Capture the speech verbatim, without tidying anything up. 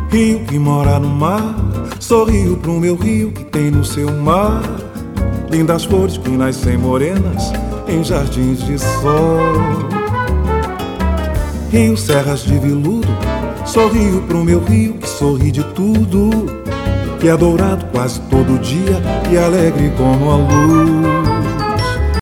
Rio que mora no mar, sorrio pro meu rio que tem no seu mar lindas flores que nascem morenas em jardins de sol. Rio, serras de veludo, sorrio pro meu rio que sorri de tudo, que é dourado quase todo dia e alegre como a luz.